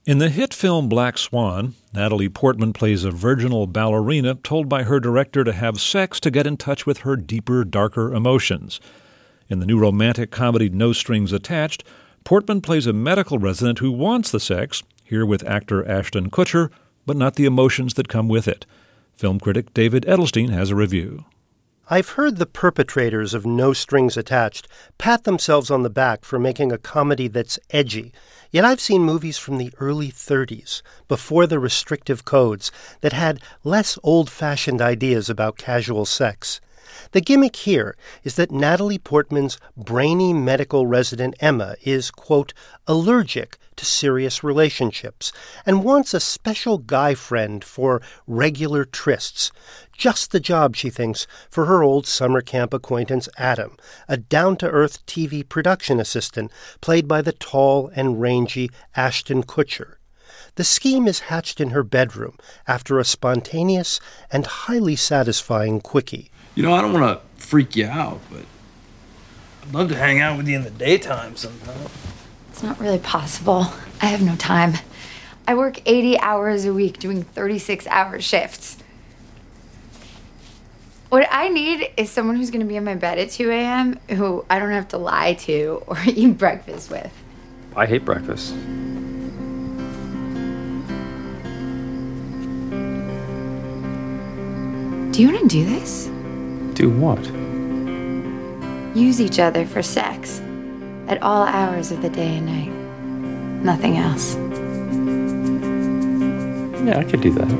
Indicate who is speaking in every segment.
Speaker 1: In the hit film Black Swan, Natalie Portman plays a virginal ballerina told by her director to have sex to get in touch with her deeper, darker emotions. In the new romantic comedy No Strings Attached, Portman plays a medical resident who wants the sex, here with actor Ashton Kutcher, but not the emotions that come with it. Film critic David Edelstein has a review.
Speaker 2: I've heard the perpetrators of No Strings Attached pat themselves on the back for making a comedy that's edgy. Yet I've seen movies from the early 30s, before the restrictive codes, that had less old-fashioned ideas about casual sex. The gimmick here is that Natalie Portman's brainy medical resident Emma is, quote, allergic to serious relationships and wants a special guy friend for regular trysts. Just the job, she thinks, for her old summer camp acquaintance Adam, a down-to-earth TV production assistant played by the tall and rangy Ashton Kutcher. The scheme is hatched in her bedroom after a spontaneous and highly satisfying quickie.
Speaker 3: You know, I don't want to freak you out, but I'd love to hang out with you in the daytime sometime.
Speaker 4: It's not really possible. I have no time. I work 80 hours a week doing 36-hour shifts. What I need is someone who's going to be in my bed at 2 a.m. who I don't have to lie to or eat breakfast with.
Speaker 5: I hate breakfast.
Speaker 4: Do you want to do this?
Speaker 5: Do what?
Speaker 4: Use each other for sex at all hours of the day and night. Nothing else.
Speaker 5: Yeah, I could do that.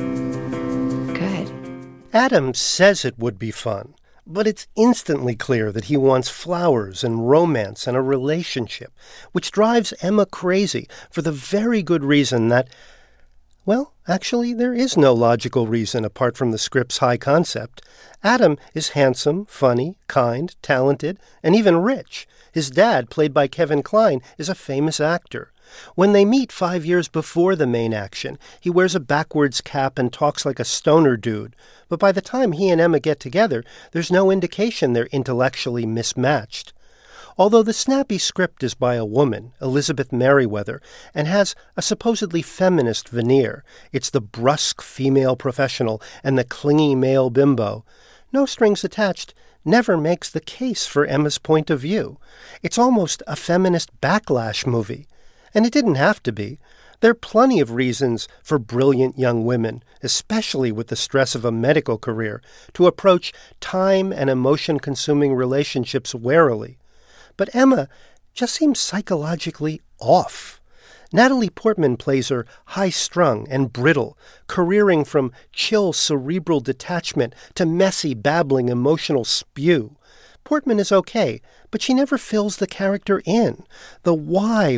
Speaker 4: Good.
Speaker 2: Adam says it would be fun, but it's instantly clear that he wants flowers and romance and a relationship, which drives Emma crazy for the very good reason that, well, actually, there is no logical reason apart from the script's high concept. Adam is handsome, funny, kind, talented, and even rich. His dad, played by Kevin Kline, is a famous actor. When they meet 5 years before the main action, he wears a backwards cap and talks like a stoner dude. But by the time he and Emma get together, there's no indication they're intellectually mismatched. Although the snappy script is by a woman, Elizabeth Merriweather, and has a supposedly feminist veneer, it's the brusque female professional and the clingy male bimbo. No Strings Attached never makes the case for Emma's point of view. It's almost a feminist backlash movie. And it didn't have to be. There are plenty of reasons for brilliant young women, especially with the stress of a medical career, to approach time and emotion-consuming relationships warily. But Emma just seems psychologically off. Natalie Portman plays her high-strung and brittle, careering from chill cerebral detachment to messy, babbling emotional spew. Portman is okay, but she never fills the character in. The why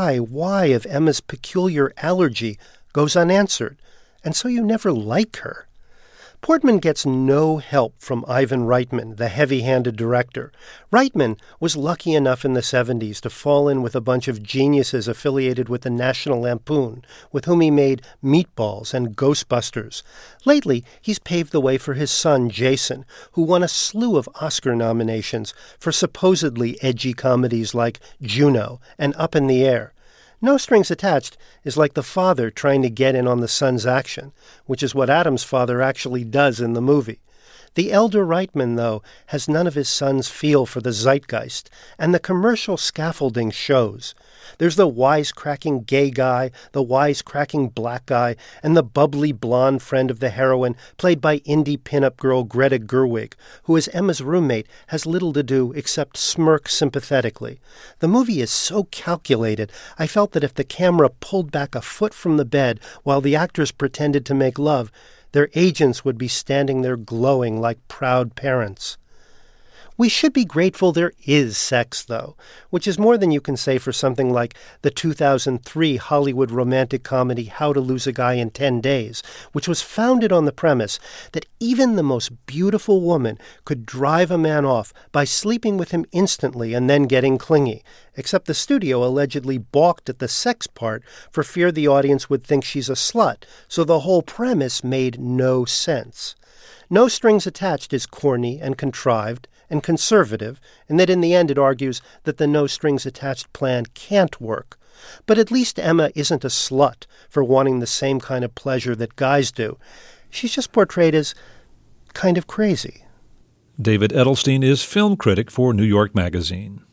Speaker 2: of Emma's peculiar allergy goes unanswered, and so you never like her. Portman gets no help from Ivan Reitman, the heavy-handed director. Reitman was lucky enough in the 70s to fall in with a bunch of geniuses affiliated with the National Lampoon, with whom he made Meatballs and Ghostbusters. Lately, he's paved the way for his son, Jason, who won a slew of Oscar nominations for supposedly edgy comedies like Juno and Up in the Air. No Strings Attached is like the father trying to get in on the son's action, which is what Adam's father actually does in the movie. The elder Reitman, though, has none of his son's feel for the zeitgeist, and the commercial scaffolding shows. There's the wisecracking gay guy, the wisecracking black guy, and the bubbly blonde friend of the heroine, played by indie pinup girl Greta Gerwig, who as Emma's roommate has little to do except smirk sympathetically. The movie is so calculated, I felt that if the camera pulled back a foot from the bed while the actors pretended to make love, their agents would be standing there glowing like proud parents. We should be grateful there is sex, though, which is more than you can say for something like the 2003 Hollywood romantic comedy How to Lose a Guy in 10 Days, which was founded on the premise that even the most beautiful woman could drive a man off by sleeping with him instantly and then getting clingy, except the studio allegedly balked at the sex part for fear the audience would think she's a slut, so the whole premise made no sense. No Strings Attached is corny and contrived and conservative, and that in the end it argues that the No Strings Attached plan can't work. But at least Emma isn't a slut for wanting the same kind of pleasure that guys do. She's just portrayed as kind of crazy.
Speaker 1: David Edelstein is film critic for New York Magazine.